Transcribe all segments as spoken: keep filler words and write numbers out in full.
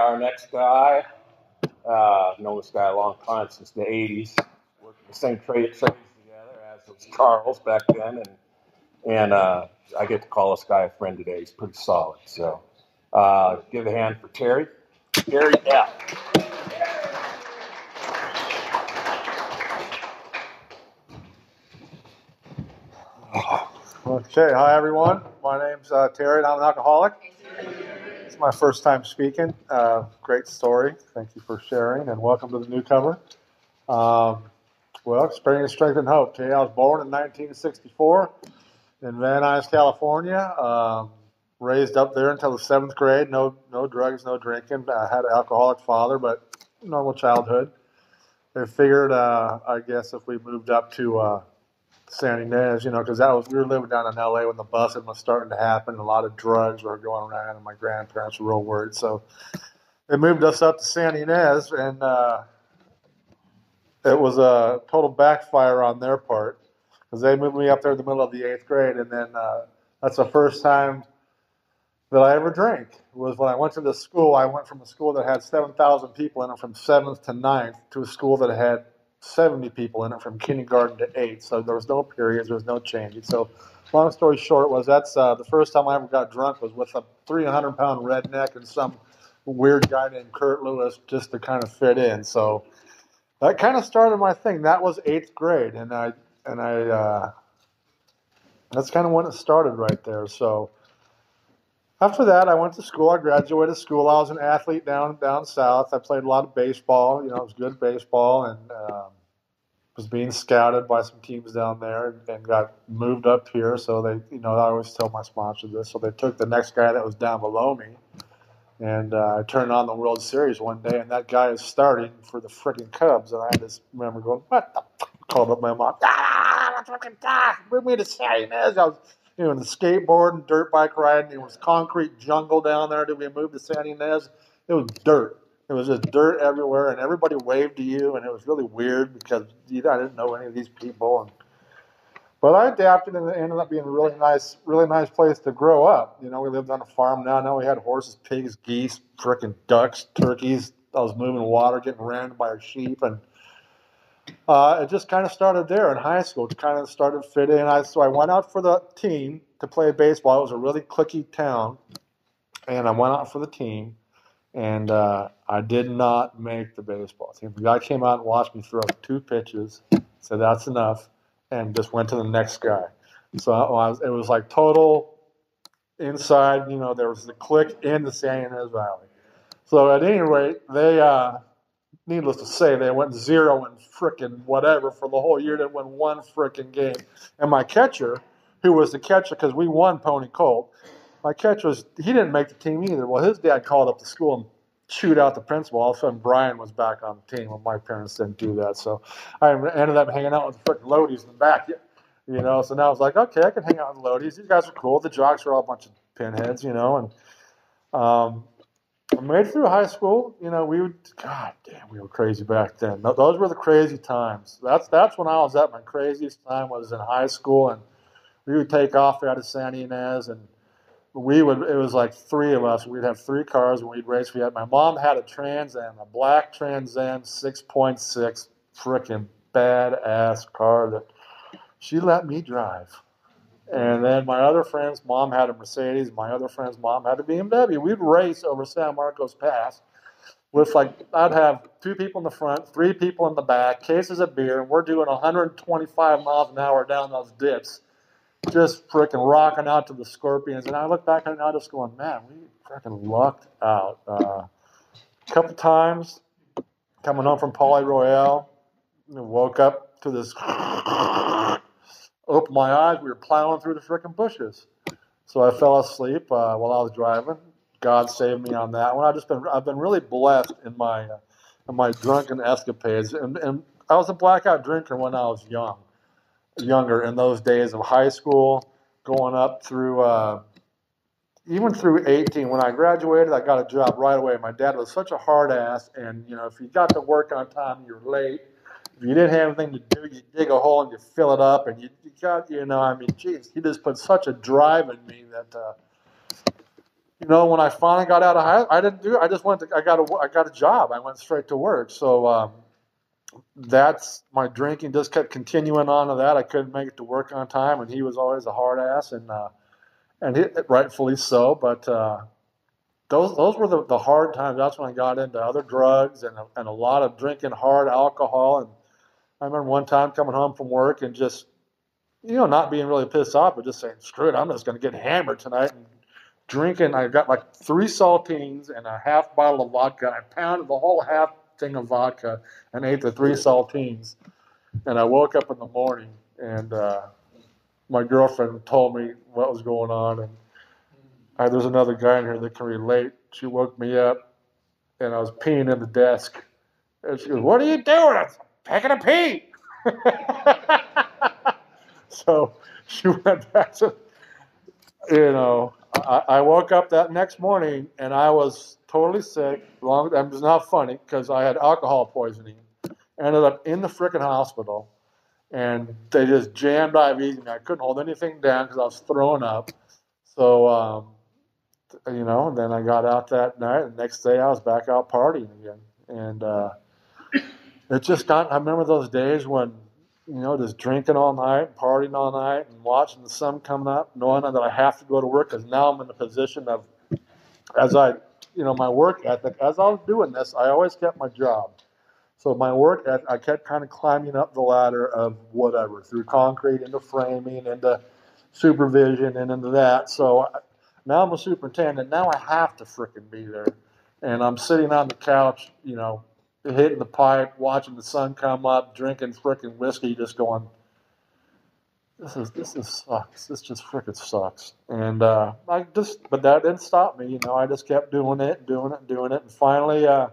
our next guy. Uh, known this guy a long time, since the eighties. Worked in the same trade trades together as was Charles back then, and and uh, I get to call this guy a friend today. He's pretty solid. So uh, give a hand for Terry. Terry F. Okay, hi everyone. My name's uh, Terry, and I'm an alcoholic. It's my first time speaking. Uh, great story. Thank you for sharing, and welcome to the newcomer. Um, well, experience, strength, and hope. Okay, I was born in nineteen sixty-four in Van Nuys, California. Um, raised up there until the seventh grade. No, no drugs, no drinking. I had an alcoholic father, but normal childhood. They figured, uh, I guess, if we moved up to uh, San Ynez, you know, because that was we were living down in L A when the busing was starting to happen. A lot of drugs were going around, and my grandparents were real worried. So they moved us up to San Ynez, and uh, it was a total backfire on their part because they moved me up there in the middle of the eighth grade, and then uh, that's the first time that I ever drank. Was when I went to the school. I went from a school that had seven thousand people in it from seventh to ninth to a school that had seventy people in it from kindergarten to eighth. So there was no periods, there was no changing. So long story short was that's uh, the first time I ever got drunk was with a three hundred pound redneck and some weird guy named Kurt Lewis just to kind of fit in. So that kind of started my thing. That was eighth grade, and I and I uh, that's kind of when it started right there. So after that, I went to school. I graduated school. I was an athlete down down south. I played a lot of baseball. You know, it was good baseball, and um, was being scouted by some teams down there, and, and got moved up here. So they, you know, I always tell my sponsor this. So they took the next guy that was down below me, and uh, I turned on the World Series one day, and that guy is starting for the freaking Cubs, and I just remember going, "What?" the f-? Called up my mom. Ah, fucking ah, bring me to San Ynez. I was. You know, the skateboarding, dirt bike riding. It was concrete jungle down there. Did we move to San Ynez? It was dirt. It was just dirt everywhere, and everybody waved to you, and it was really weird because you know, I didn't know any of these people. And, but I adapted, and it ended up being a really nice, really nice place to grow up. You know, we lived on a farm now. Now we had horses, pigs, geese, frickin' ducks, turkeys. I was moving water, getting ran by our sheep, and Uh, it just kind of started there in high school. It kind of started fitting. I, so I went out for the team to play baseball. It was a really cliquey town, and I went out for the team, and uh, I did not make the baseball team. The guy came out and watched me throw two pitches, said that's enough, and just went to the next guy. So I was, it was like total inside. You know, there was the clique in the San Ynez Valley. So at any rate, they. Uh, Needless to say, they went zero and frickin' whatever for the whole year. They won one frickin' game. And my catcher, who was the catcher because we won Pony Colt, my catcher, was, he didn't make the team either. Well, his dad called up the school and chewed out the principal. All of a sudden, Brian was back on the team. Well, my parents didn't do that. So I ended up hanging out with the frickin' Lodies in the back. You know, so now I was like, okay, I can hang out with the Lodies. These guys are cool. The jocks are all a bunch of pinheads, you know. And um, I made it through high school. You know, we would, God damn, we were crazy back then. Those were the crazy times. That's that's when I was at my craziest time was in high school, and we would take off out of San Ynez, and we would, it was like three of us. We'd have three cars, and we'd race. We had, my mom had a Trans Am, a black Trans Am six point six, freaking badass car that she let me drive. And then my other friend's mom had a Mercedes. My other friend's mom had a B M W. We'd race over San Marcos Pass with like, I'd have two people in the front, three people in the back, cases of beer, and we're doing one hundred twenty-five miles an hour down those dips, just freaking rocking out to the Scorpions. And I look back and I'm just going, man, we freaking lucked out. Uh, a couple times coming home from Poly Royale, woke up to this... Opened my eyes, we were plowing through the frickin' bushes. So I fell asleep uh, while I was driving. God saved me on that one. I've just been, I've been really blessed in my, uh, in my drunken escapades. And, and I was a blackout drinker when I was young, younger in those days of high school, going up through, uh, even through eighteen. When I graduated, I got a job right away. My dad was such a hard ass, and you know, if you got to work on time, you were late. If you didn't have anything to do, you dig a hole and you fill it up, and you, you got, you know, I mean, geez, he just put such a drive in me that uh, you know, when I finally got out of high, I didn't do. I just went. To, I got a. I got a job. I went straight to work. So um, that's my drinking. Just kept continuing on to that. I couldn't make it to work on time, and he was always a hard ass, and uh, and he, rightfully so. But uh, those those were the, the hard times. That's when I got into other drugs and a, and a lot of drinking hard alcohol. And I remember one time coming home from work and just, you know, not being really pissed off, but just saying, screw it, I'm just going to get hammered tonight. And drinking, I got like three saltines and a half bottle of vodka. I pounded the whole half thing of vodka and ate the three saltines. And I woke up in the morning, and uh, my girlfriend told me what was going on. And I, there's another guy in here that can relate. She woke me up, and I was peeing in the desk. And she goes, "What are you doing?" I was taking a pee. So she went back to, you know, I, I woke up that next morning, and I was totally sick. Long, it was not funny because I had alcohol poisoning. Ended up in the frickin' hospital, and they just jammed I Vs me. I couldn't hold anything down because I was throwing up. So, um, you know, and then I got out that night, and the next day I was back out partying again. And uh, it just got, I remember those days when, you know, just drinking all night, partying all night, and watching the sun come up, knowing that I have to go to work, because now I'm in the position of, as I, you know, my work ethic, as I was doing this, I always kept my job. So my work ethic, I kept kind of climbing up the ladder of whatever, through concrete, into framing, into supervision, and into that. So now I'm a superintendent. Now I have to frickin' be there. And I'm sitting on the couch, you know, hitting the pipe, watching the sun come up, drinking frickin' whiskey, just going, this is this is sucks. This just frickin' sucks. And uh, I just, but that didn't stop me. You know, I just kept doing it, doing it, doing it. And finally, uh,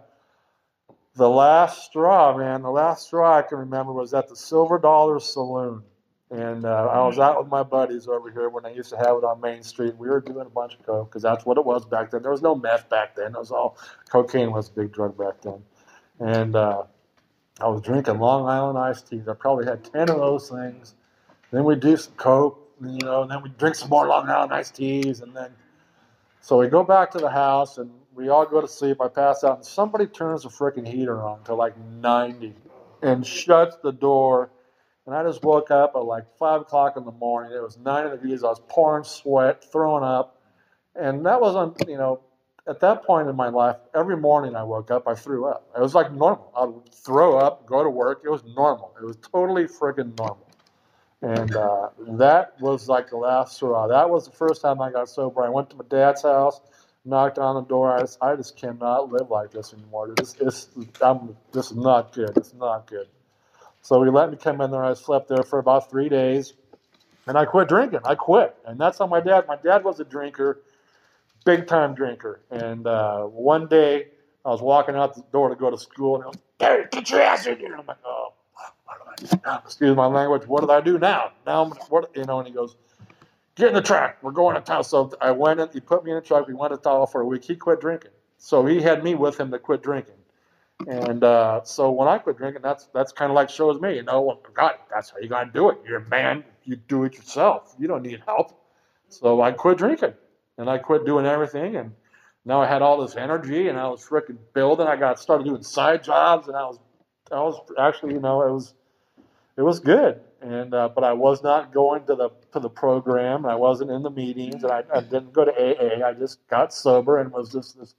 the last straw, man, the last straw I can remember was at the Silver Dollar Saloon. And uh, I was out with my buddies over here when I used to have it on Main Street. We were doing a bunch of coke because that's what it was back then. There was no meth back then. It was all, cocaine was a big drug back then. And uh, I was drinking Long Island iced teas. I probably had ten of those things. Then we'd do some coke, you know, and then we'd drink some more Long Island iced teas. And then, so we go back to the house, and we all go to sleep. I pass out, and somebody turns the freaking heater on to like ninety and shuts the door. And I just woke up at like five o'clock in the morning. It was ninety degrees. I was pouring sweat, throwing up. And that wasn't, you know, at that point in my life, every morning I woke up, I threw up. It was like normal. I would throw up, go to work. It was normal. It was totally friggin' normal. And uh, that was like the last straw. That was the first time I got sober. I went to my dad's house, knocked on the door. I just, I just cannot live like this anymore. This, this, I'm, this is not good. It's not good. So he let me come in there. I slept there for about three days, and I quit drinking. I quit. And that's how my dad, my dad was a drinker, big time drinker. And uh, one day I was walking out the door to go to school, and he goes, "Gary, get your ass in here." I'm like, "Oh, what do I do now? Excuse my language. What did I do now? Now, I'm, what, you know?" And he goes, "Get in the truck. We're going to town." So I went in. He put me in the truck. We went to town for a week. He quit drinking. So he had me with him to quit drinking. And uh, so when I quit drinking, that's that's kind of like shows me, you know, well, God, that's how you got to do it. You're a man. You do it yourself. You don't need help. So I quit drinking, and I quit doing everything. And now I had all this energy, and I was freaking building. I got started doing side jobs, and I was, I was actually, you know, it was, it was good. And uh, but I was not going to the to the program. I wasn't in the meetings, and I, I didn't go to A A. I just got sober and was just this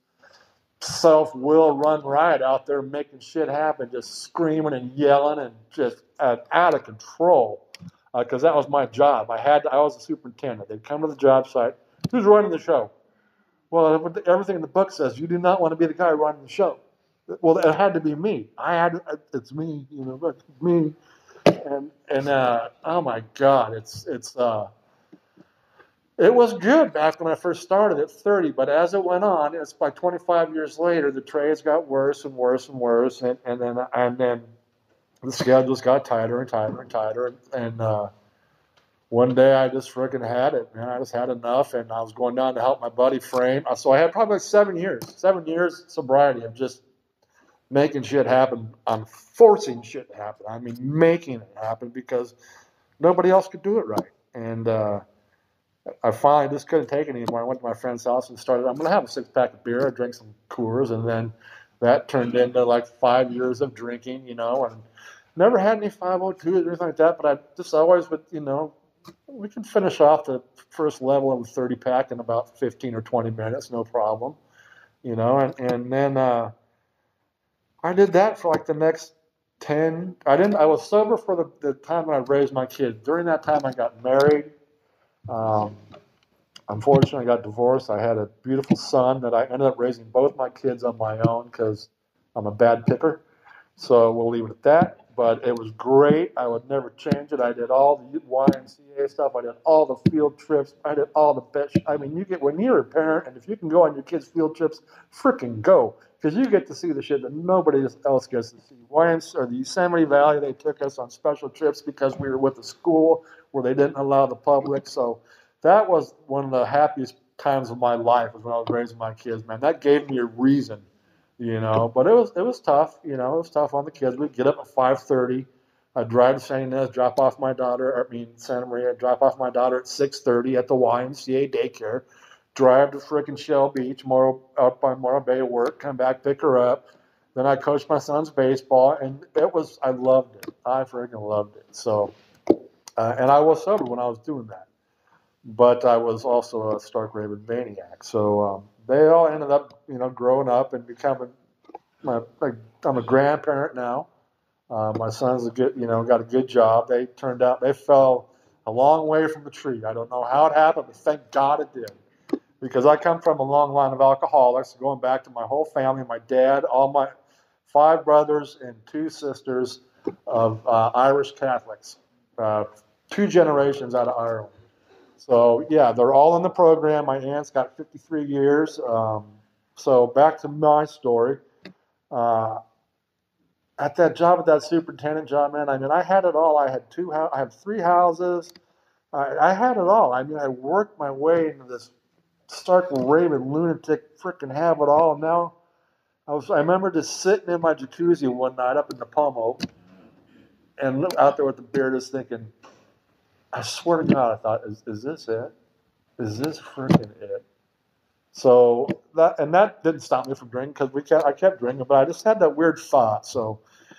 self-will run riot out there making shit happen, just screaming and yelling and just uh, out of control, because uh, that was my job. I had to, I was a superintendent. They'd come to the job site. Who's running the show? Well, everything in the book says you do not want to be the guy running the show. Well, it had to be me. I had it's me, you know, but me, and and uh, oh my God, it's it's. Uh, It was good back when I first started at thirty, but as it went on, it's by twenty-five years later, the trades got worse and worse and worse, and, and then and then the schedules got tighter and tighter and tighter. And, and uh, one day I just freaking had it, man. I just had enough, and I was going down to help my buddy frame. So I had probably seven years, seven years sobriety of just making shit happen. I'm forcing shit to happen. I mean, making it happen because nobody else could do it right. And uh, I finally just couldn't take it anymore. I went to my friend's house and started, I'm going to have a six pack of beer. I drank some Coors, and then that turned into like five years of drinking, you know, and never had any five oh twos or anything like that, but I just always would, you know, we can finish off the first level of a thirty pack in about fifteen or twenty minutes, no problem, you know, and, and then uh, I did that for like the next ten, I didn't, I was sober for the, the time when I raised my kids. During that time, I got married. Um, unfortunately, I got divorced. I had a beautiful son that I ended up raising both my kids on my own because I'm a bad picker. So we'll leave it at that. But it was great. I would never change it. I did all the Y M C A stuff. I did all the field trips. I did all the best. I mean, you get when you're a parent, and if you can go on your kids' field trips, freaking go, because you get to see the shit that nobody else gets to see. Y M C A or the Yosemite Valley, they took us on special trips because we were with a school where they didn't allow the public. So that was one of the happiest times of my life, was when I was raising my kids. Man, that gave me a reason. You know, but it was it was tough. You know, it was tough on the kids. We'd get up at five thirty. I'd drive to Saint Ynez, drop off my daughter. I mean, Santa Maria, drop off my daughter at six thirty at the Y M C A daycare. Drive to frickin' Shell Beach, Morro, out by Morro Bay, work, come back, pick her up. Then I coached my son's baseball, and it was, I loved it. I freaking loved it. So, uh, and I was sober when I was doing that. But I was also a stark raving maniac. So um, they all ended up, you know, growing up and becoming my. Like, I'm a grandparent now. Uh, my son's a good, you know, got a good job. They turned out they fell a long way from the tree. I don't know how it happened, but thank God it did. Because I come from a long line of alcoholics, going back to my whole family, my dad, all my five brothers and two sisters of uh, Irish Catholics, uh, two generations out of Ireland. So, yeah, they're all in the program. My aunt's got fifty-three years. Um, so back to my story. Uh, at that job, at that superintendent job, man, I mean, I had it all. I had two, I had three houses. I, I had it all. I mean, I worked my way into this stark raving lunatic, freaking have it all. And now I was, I remember just sitting in my jacuzzi one night up in the Pomo and out there with the beer, just thinking, I swear to God, I thought, is, is this it? Is this freaking it? So that, and that didn't stop me from drinking, because we kept, I kept drinking, but I just had that weird thought. So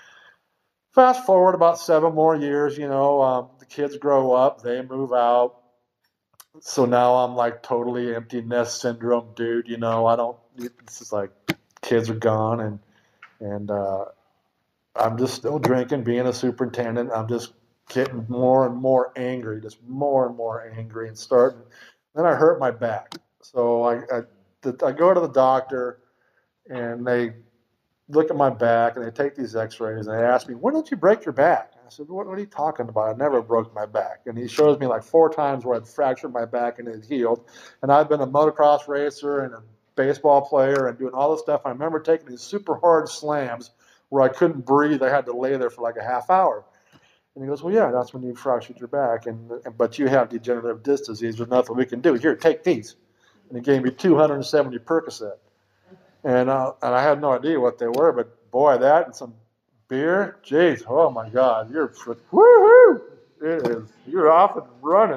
fast forward about seven more years, you know, um, the kids grow up, they move out. So now I'm like totally empty nest syndrome, dude. You know, I don't. It's just like kids are gone, and and uh, I'm just still drinking, being a superintendent. I'm just getting more and more angry, just more and more angry, and starting. Then I hurt my back, so I I, I go to the doctor, and they look at my back, and they take these X-rays, and they ask me, "When did you break your back?" I said, what, what are you talking about? I never broke my back. And he shows me like four times where I'd fractured my back and it healed. And I've been a motocross racer and a baseball player and doing all this stuff. I remember taking these super hard slams where I couldn't breathe. I had to lay there for like a half hour. And he goes, well, yeah, that's when you fractured your back. And but you have degenerative disc disease. There's nothing we can do. Here, take these. And he gave me two hundred seventy Percocet. And, uh, and I had no idea what they were, but boy, that and some beer, jeez, oh my God, you're woohoo! It is, you're off and running.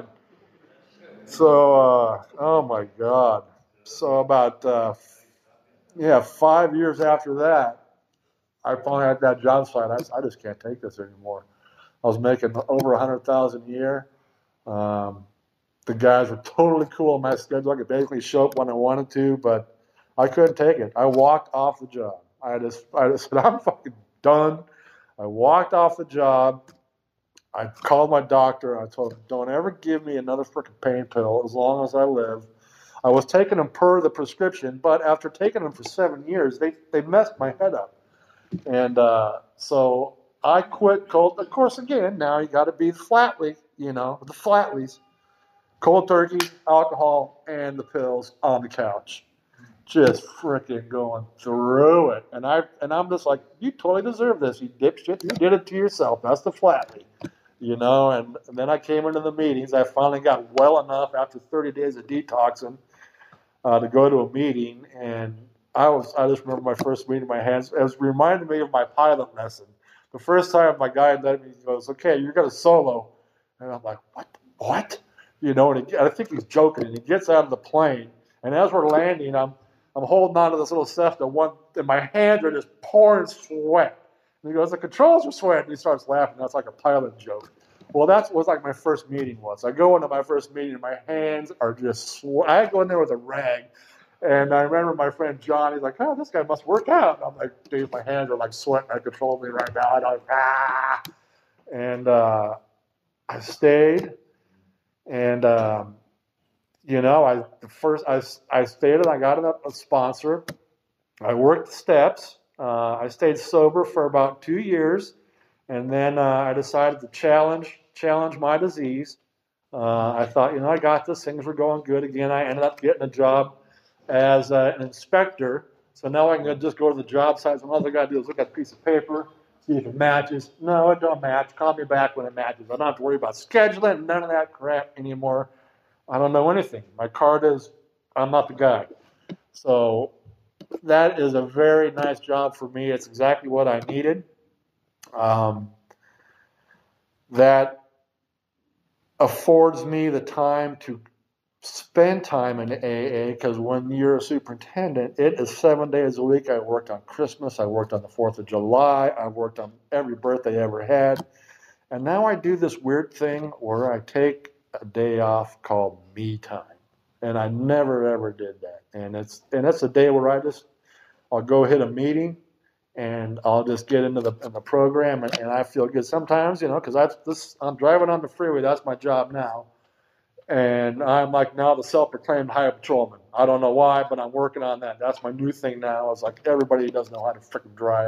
So, uh, oh my God. So about uh, yeah, five years after that, I finally had that job site. I, I just can't take this anymore. I was making over a hundred thousand a year. Um, the guys were totally cool on my schedule. I could basically show up when I wanted to, but I couldn't take it. I walked off the job. I just, I just said, I'm fucking done. I walked off the job. I called my doctor. I told him, don't ever give me another freaking pain pill as long as I live. I was taking them per the prescription, but after taking them for seven years, they, they messed my head up. And uh, so I quit cold. Of course, again, now you got to be flatly, you know, the flatlies. Cold turkey, alcohol, and the pills on the couch. Just freaking going through it. And, I, and I'm just like, you totally deserve this, you dipshit. You did it to yourself. That's the flatly. You know, and, and then I came into the meetings. I finally got well enough after thirty days of detoxing uh, to go to a meeting. And I was, I just remember my first meeting in my hands. It was reminded me of my pilot lesson. The first time my guy let me, he goes, okay, you're going to solo. And I'm like, what? What? you know, and he, I think he's joking, and he gets out of the plane, and as we're landing, I'm I'm holding on to this little Cessna one, and my hands are just pouring sweat. And he goes, the controls are sweating. He starts laughing. That's like a pilot joke. Well, that was like my first meeting was. I go into my first meeting, and my hands are just sweat. I go in there with a rag. And I remember my friend John, he's like, oh, this guy must work out. And I'm like, dude, my hands are like sweating. I control me right now. And I'm like, ah. And uh, I stayed. And, um, you know, I the first I, I stayed and I got a, a sponsor. I worked the steps. Uh, I stayed sober for about two years. And then uh, I decided to challenge challenge my disease. Uh, I thought, you know, I got this. Things were going good again. I ended up getting a job as uh, an inspector. So now I can just go to the job site. And all I got to do is look at a piece of paper, see if it matches. No, it don't match. Call me back when it matches. I don't have to worry about scheduling, none of that crap anymore. I don't know anything. My card is, I'm not the guy. So that is a very nice job for me. It's exactly what I needed. Um, that affords me the time to spend time in A A, because when you're a superintendent, it is seven days a week. I worked on Christmas. I worked on the fourth of July. I worked on every birthday I ever had. And now I do this weird thing where I take a day off called me time. And I never, ever did that. And it's and it's a day where I just, I'll go hit a meeting and I'll just get into the in the program and, and I feel good sometimes, you know, because I this I'm driving on the freeway. That's my job now. And I'm like now the self-proclaimed highway patrolman. I don't know why, but I'm working on that. That's my new thing now. It's like everybody doesn't know how to freaking drive.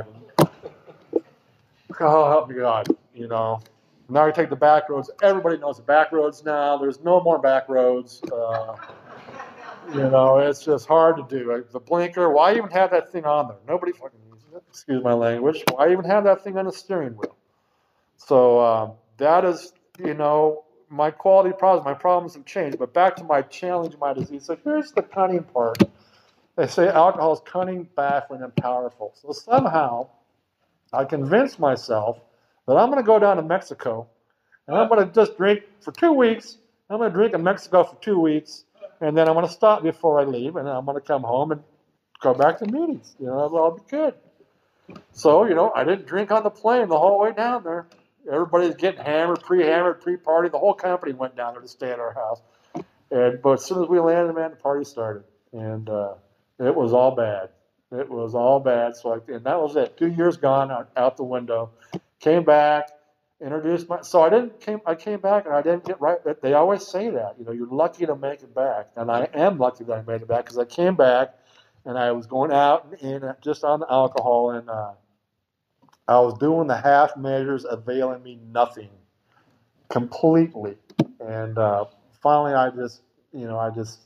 Oh, help me God, you know. Now you take the back roads. Everybody knows the back roads now. There's no more back roads. Uh, you know, it's just hard to do. The blinker, why even have that thing on there? Nobody fucking uses it. Excuse my language. Why even have that thing on the steering wheel? So um, that is, you know, my quality problems. My problems have changed. But back to my challenge, my disease. So here's the cunning part. They say alcohol is cunning, baffling, and powerful. So somehow I convinced myself that I'm going to go down to Mexico and I'm going to just drink for two weeks. I'm going to drink in Mexico for two weeks, and then I'm going to stop before I leave, and I'm going to come home and go back to meetings. You know, it'll all be good. So, you know, I didn't drink on the plane the whole way down there. Everybody's getting hammered, pre-hammered, pre-party. The whole company went down there to stay at our house. And but as soon as we landed, man, the party started, and uh, it was all bad. It was all bad. So, I, and that was it. Two years gone out, out the window. Came back, introduced my. So I didn't came. I came back and I didn't get right. They always say that, you know, you're lucky to make it back, and I am lucky that I made it back because I came back, and I was going out and in just on the alcohol, and uh, I was doing the half measures, availing me nothing, completely. And uh, finally, I just, you know, I just,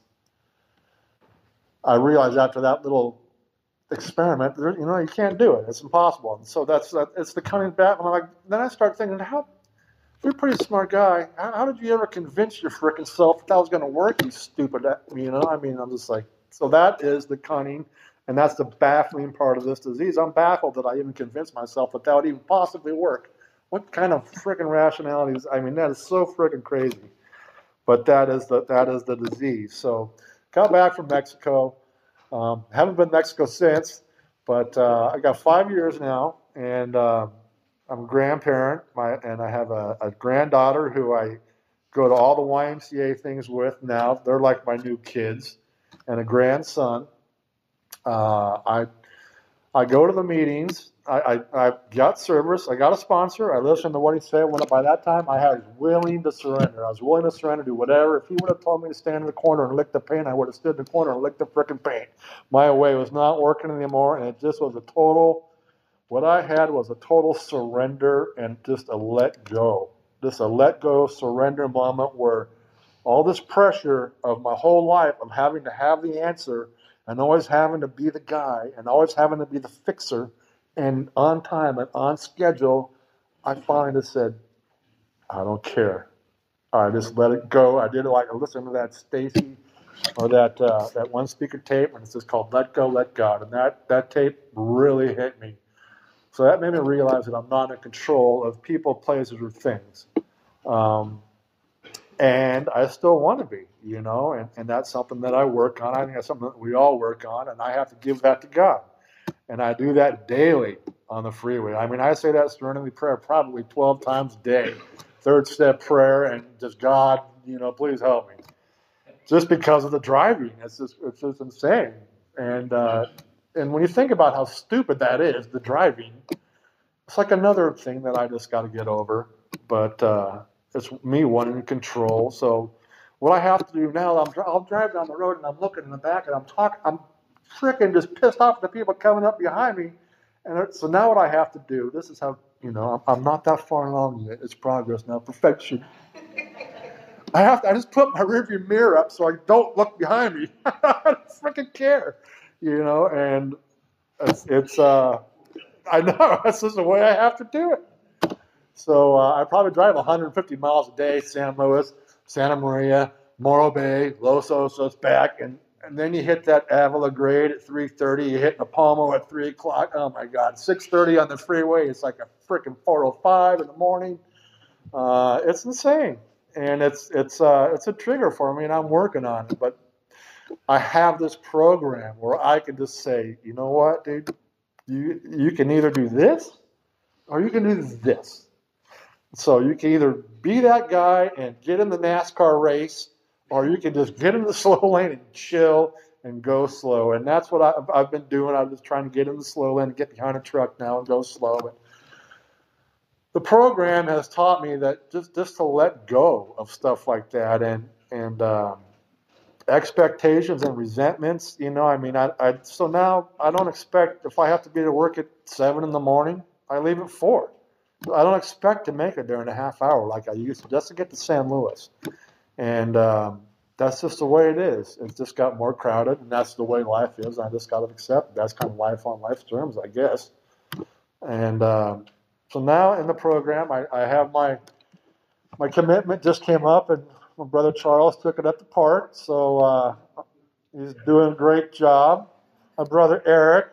I realized after that little experiment, you know, you can't do it. It's impossible. And so that's that. It's the cunning battle. And I'm like, then I start thinking, how? You're a pretty smart guy. How, how did you ever convince your frickin' self that that was going to work? You stupid. You know, I mean, I'm just like, so that is the cunning, and that's the baffling part of this disease. I'm baffled that I even convinced myself that that would even possibly work. What kind of frickin' rationalities? I mean, that is so frickin' crazy. But that is the that is the disease. So, got back from Mexico. Um, haven't been to Mexico since, but uh, I got five years now, and uh, I'm a grandparent, my, and I have a, a granddaughter who I go to all the Y M C A things with now. They're like my new kids, and a grandson. Uh, I I go to the meetings. I, I, I got service. I got a sponsor. I listened to what he said. When by that time, I was willing to surrender. I was willing to surrender, do whatever. If he would have told me to stand in the corner and lick the paint, I would have stood in the corner and licked the frickin' paint. My way was not working anymore, and it just was a total, what I had was a total surrender and just a let go. Just a let go, surrender moment where all this pressure of my whole life of having to have the answer and always having to be the guy and always having to be the fixer and on time and on schedule, I finally just said, I don't care. I just let it go. I did it like I listened to that Stacy or that uh, that one speaker tape, and it's just called Let Go, Let God. And that, that tape really hit me. So that made me realize that I'm not in control of people, places, or things. Um, And I still want to be, you know, and, and that's something that I work on. I think that's something that we all work on, and I have to give that to God. And I do that daily on the freeway. I mean, I say that serenity prayer probably twelve times a day, third step prayer, and just, God, you know, please help me. Just because of the driving. It's just, it's just insane. And, uh, and when you think about how stupid that is, the driving, it's like another thing that I just got to get over. But uh, it's me wanting control. So what I have to do now, I'm, I'll drive down the road and I'm looking in the back and I'm talking, I'm freaking just pissed off at the people coming up behind me. And so now what I have to do, this is how, you know, I'm, I'm not that far along yet. It's progress now, perfection. I have to, I just put my rearview mirror up so I don't look behind me. I don't freaking care, you know, and it's, it's uh, I know, that's just the way I have to do it. So uh, I probably drive one hundred fifty miles a day, San Luis, Santa Maria, Morro Bay, Los Osos, back, and, and then you hit that Avila grade at three thirty, you hit Napalmo at three o'clock, oh my God, six thirty on the freeway, it's like a freaking four oh five in the morning. Uh, it's insane. And it's it's uh, it's a trigger for me, and I'm working on it. But I have this program where I can just say, you know what, dude, you you can either do this or you can do this. So you can either be that guy and get in the NASCAR race, or you can just get in the slow lane and chill and go slow. And that's what I've, I've been doing. I'm just trying to get in the slow lane and get behind a truck now and go slow. But the program has taught me that just, just to let go of stuff like that and and um, expectations and resentments. You know, I mean, I, I so now I don't expect if I have to be to work at seven in the morning, I leave at four. I don't expect to make it there in a half hour like I used to just to get to San Luis, and um, that's just the way it is. It's just got more crowded, and that's the way life is. I just got to accept it. That's kind of life on life's terms, I guess, and. Um, So now in the program, I, I have my my commitment just came up, and my brother Charles took it up to part. So uh, he's doing a great job. My brother Eric,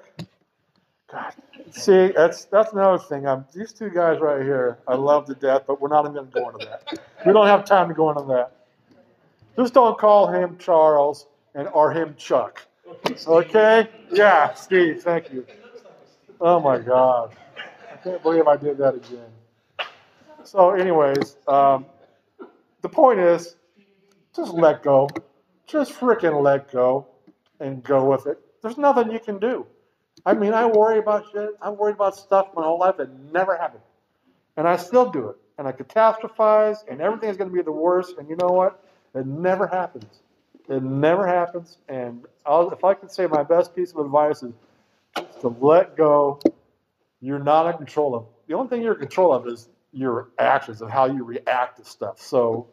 God, see, that's that's another thing. I'm, these two guys right here, I love to death, but we're not even going to go into that. We don't have time to go into that. Just don't call him Charles and or him Chuck. Okay? Yeah, Steve, thank you. Oh my God. I can't believe I did that again. So anyways, um, the point is, just let go. Just freaking let go and go with it. There's nothing you can do. I mean, I worry about shit. I worried about stuff my whole life that never happened. And I still do it. And I catastrophize, and everything is going to be the worst. And you know what? It never happens. It never happens. And I'll, if I could say my best piece of advice is just to let go. You're not in control of. The only thing you're in control of is your actions and how you react to stuff. So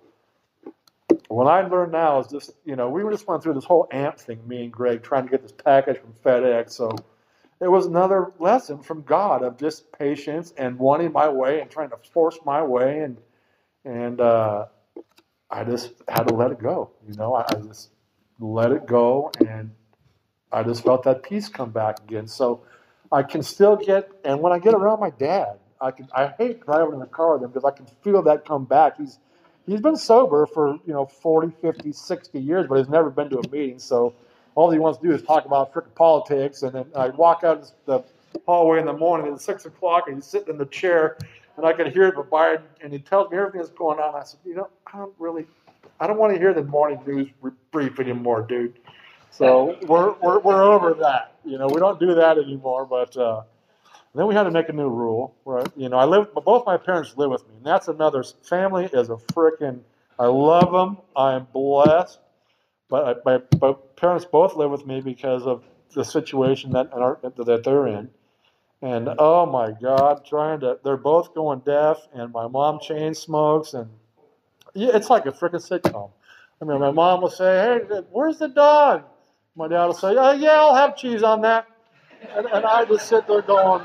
what I learned now is just, you know, we just went through this whole A M P thing, me and Greg, trying to get this package from FedEx. So it was another lesson from God of just patience and wanting my way and trying to force my way. And and uh, I just had to let it go. You know, I, I just let it go. And I just felt that peace come back again. So I can still get, and when I get around my dad, I can. I hate driving in the car with him because I can feel that come back. He's he's been sober for, you know, forty, fifty, sixty years, but he's never been to a meeting. So all he wants to do is talk about frickin' politics. And then I walk out the hallway in the morning at six o'clock, and he's sitting in the chair, and I can hear the Biden, and he tells me everything that's going on. I said, you know, I don't really, I don't want to hear the morning news brief anymore, dude. So we're we're we're over that. You know, we don't do that anymore. But uh, then we had to make a new rule. Where, you know, I live. Both my parents live with me, and that's another. Family is a freaking. I love them. I am blessed. But I, my, my parents both live with me because of the situation that are, that they're in. And oh my God, trying to. They're both going deaf, and my mom chain smokes, and yeah, it's like a freaking sitcom. I mean, my mom will say, "Hey, where's the dog?" My dad will say, "Oh, yeah, I'll have cheese on that." And, and I just sit there going,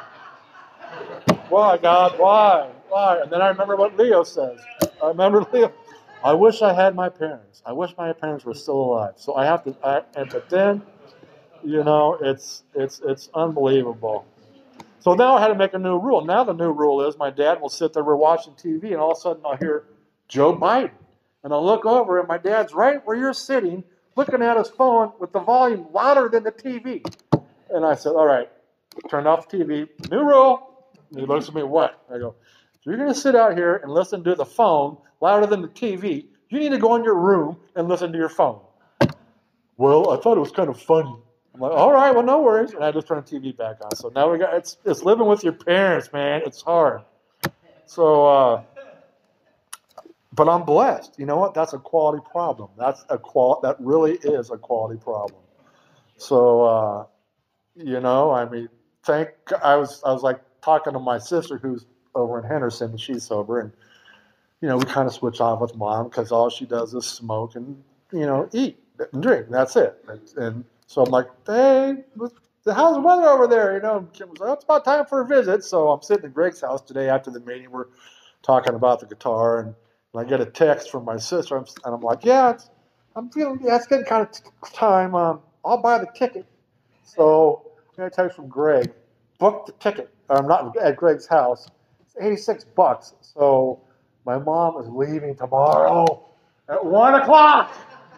why, God, why? Why? And then I remember what Leo says. I remember Leo, I wish I had my parents. I wish my parents were still alive. So I have to, I, and but then, you know, it's it's it's unbelievable. So now I had to make a new rule. Now the new rule is my dad will sit there, we're watching T V, and all of a sudden I'll hear Joe Biden. And I look over, and my dad's right where you're sitting, looking at his phone with the volume louder than the T V. And I said, all right, turn off the T V. New rule. And he looks at me, what? I go, if you're going to sit out here and listen to the phone louder than the T V, you need to go in your room and listen to your phone. Well, I thought it was kind of funny. I'm like, all right, well, no worries. And I just turned the T V back on. So now we got, it's, it's living with your parents, man. It's hard. So, uh, but I'm blessed. You know what? That's a quality problem. That's a qual. That really is a quality problem. So, uh, you know, I mean, thank, I was, I was like talking to my sister who's over in Henderson, and she's sober, and, you know, we kind of switch off with mom because all she does is smoke and, you know, eat and drink. And that's it. And, and so I'm like, hey, how's the weather over there? You know, and Kim was like, oh, it's about time for a visit. So I'm sitting at Greg's house today after the meeting. We're talking about the guitar, and, and I get a text from my sister, and I'm like, yeah, it's, I'm feeling, yeah, it's getting kind of t- time. Um, I'll buy the ticket. So I got a text from Greg, book the ticket. I'm not at Greg's house. It's eighty-six bucks. So my mom is leaving tomorrow at one o'clock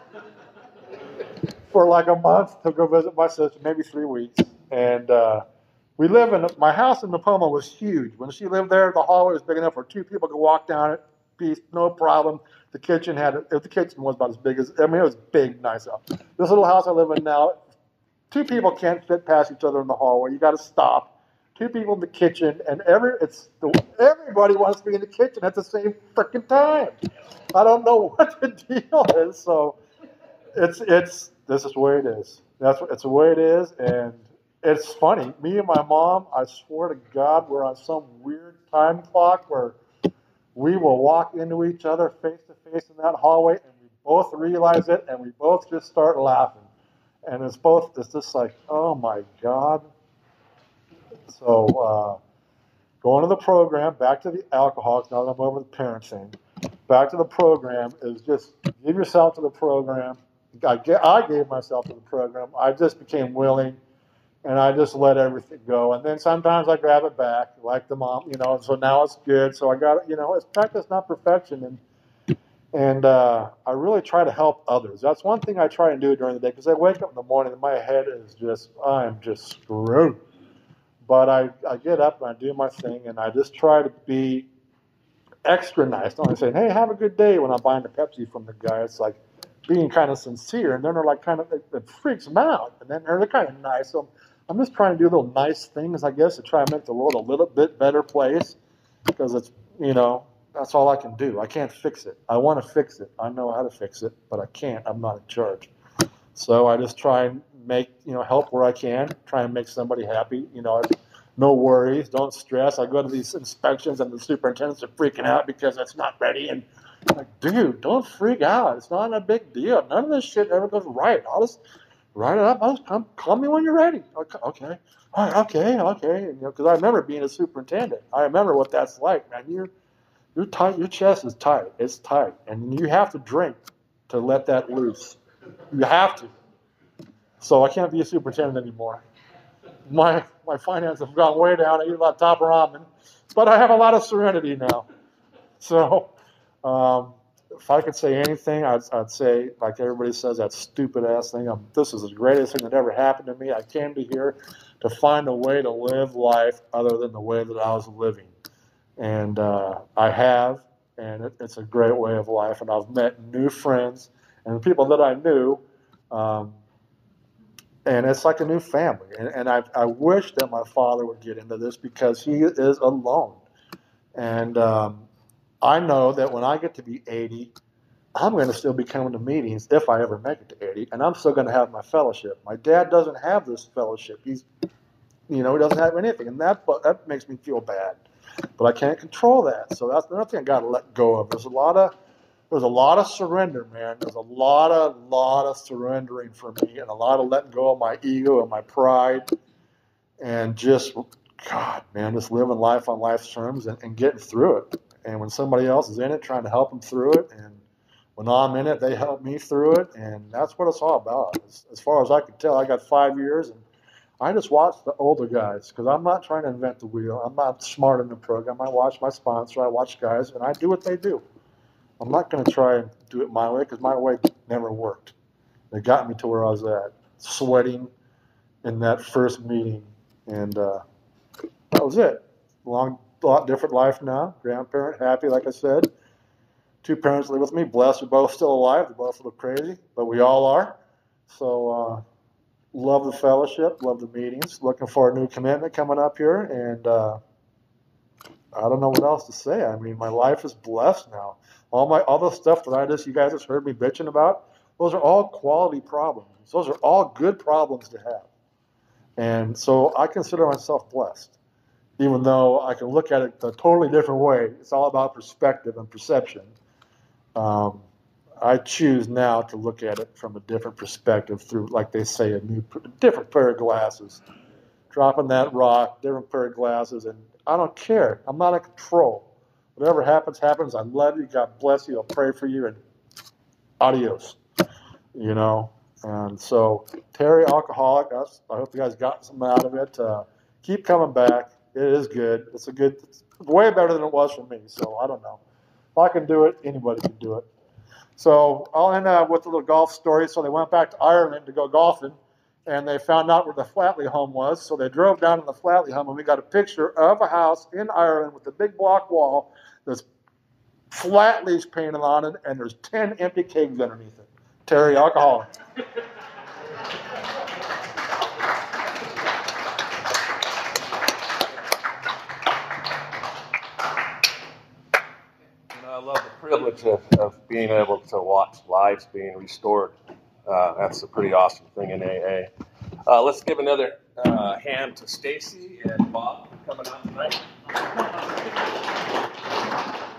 for like a month to go visit my sister, maybe three weeks. And uh, we live in, my house in Napoma was huge. When she lived there, the hallway was big enough where two people could walk down it, peace, no problem. The kitchen had, if the kitchen was about as big as, I mean, it was big, nice house. This little house I live in now, two people can't fit past each other in the hallway. You got to stop. Two people in the kitchen, and every it's everybody wants to be in the kitchen at the same freaking time. I don't know what the deal is. So it's it's this is the way it is. That's what it's the way it is, and it's funny. Me and my mom, I swear to God, we're on some weird time clock where we will walk into each other face to face in that hallway, and we both realize it, and we both just start laughing. And it's both, it's just like, oh my God. So, uh, going to the program, back to the alcoholics, now that I'm over the parent thing, back to the program is just give yourself to the program. I, I gave myself to the program. I just became willing, and I just let everything go. And then sometimes I grab it back, like the mom, you know, so now it's good. So I got it, you know, it's practice, not perfection. And And uh, I really try to help others. That's one thing I try and do during the day, because I wake up in the morning and my head is just, I'm just screwed. But I, I get up and I do my thing, and I just try to be extra nice. Don't say, hey, have a good day when I'm buying the Pepsi from the guy. It's like being kind of sincere, and then they're like kind of, it, it freaks them out. And then they're kind of nice. So I'm just trying to do little nice things, I guess, to try and make the world a little bit better place, because it's, you know, that's all I can do. I can't fix it. I want to fix it. I know how to fix it, but I can't. I'm not in charge. So I just try and make, you know, help where I can, try and make somebody happy. You know, no worries, don't stress. I go to these inspections and the superintendents are freaking out because it's not ready. And I'm like, dude, don't freak out. It's not a big deal. None of this shit ever goes right. I'll just write it up. I'll just come, call me when you're ready. Okay. Okay. All right, okay. Okay. You know, because I remember being a superintendent. I remember what that's like, man. You're, You're tight. Your chest is tight. It's tight, and you have to drink to let that loose. You have to. So I can't be a superintendent anymore. My my finances have gone way down. I eat a lot of top ramen, but I have a lot of serenity now. So um, if I could say anything, I'd, I'd say, like everybody says, that stupid ass thing. I'm, this is the greatest thing that ever happened to me. I came to here to find a way to live life other than the way that I was living. And uh, I have, and it, it's a great way of life. And I've met new friends and people that I knew, um, and it's like a new family. And, and I, I wish that my father would get into this, because he is alone. And um, I know that when I get to be eighty, I'm going to still be coming to meetings if I ever make it to eighty, and I'm still going to have my fellowship. My dad doesn't have this fellowship. He's, you know, he doesn't have anything, and that that makes me feel bad. But I can't control that, so that's another thing I got to let go of. There's a lot of there's a lot of surrender, man. There's a lot of lot of surrendering for me, and a lot of letting go of my ego and my pride, and just, God, man, just living life on life's terms and, and getting through it. And when somebody else is in it, trying to help them through it, and when I'm in it, they help me through it, and that's what it's all about. As, as far as I can tell, I got five years, and I just watch the older guys, because I'm not trying to invent the wheel. I'm not smart in the program. I watch my sponsor. I watch guys, and I do what they do. I'm not going to try and do it my way because my way never worked. It got me to where I was at, sweating in that first meeting, and uh, that was it. Long, lot different life now. Grandparent, happy, like I said. Two parents live with me. Blessed, we're both still alive. They both look crazy, but we all are. So uh, love the fellowship, love the meetings. Looking for a new commitment coming up here, and uh, I don't know what else to say. I mean, my life is blessed now. All my all the stuff that I just you guys just heard me bitching about, those are all quality problems. Those are all good problems to have. And so I consider myself blessed, even though I can look at it a totally different way. It's all about perspective and perception. Um, I choose now to look at it from a different perspective through, like they say, a new, different pair of glasses. Dropping that rock, different pair of glasses, and I don't care. I'm not in control. Whatever happens, happens. I love you. God bless you. I'll pray for you, and adios. You know. And so, Terry, alcoholic. That's, I hope you guys got something out of it. Uh, keep coming back. It is good. It's a good. It's way better than it was for me. So I don't know. If I can do it, anybody can do it. So I'll end up with a little golf story. So they went back to Ireland to go golfing, and they found out where the Flatley home was. So they drove down to the Flatley home, and we got a picture of a house in Ireland with a big block wall. There's Flatley's painted on it, and there's ten empty kegs underneath it. Terry, alcoholic. I love the privilege of, of being able to watch lives being restored. Uh, that's a pretty awesome thing in A A. Uh, let's give another uh, hand to Stacy and Bob for coming out tonight.